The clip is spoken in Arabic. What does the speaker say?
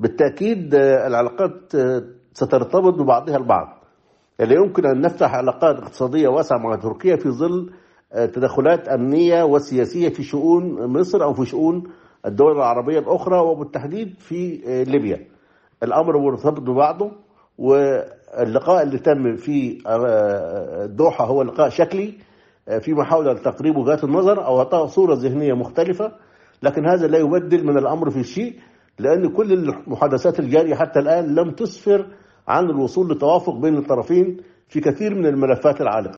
بالتأكيد العلاقات سترتبط ببعضها البعض. لا يمكن أن نفتح علاقات اقتصادية واسعة مع تركيا في ظل تدخلات أمنية وسياسية في شؤون مصر أو في شؤون الدول العربية الأخرى، وبالتحديد في ليبيا. الأمر مرتبط ببعضه، واللقاء اللي تم في الدوحة هو لقاء شكلي في محاولة لتقريب وجهات النظر أو إعطاء صورة ذهنية مختلفة، لكن هذا لا يبدل من الأمر في شيء، لأن كل المحادثات الجارية حتى الآن لم تسفر عن الوصول لتوافق بين الطرفين في كثير من الملفات العالقة.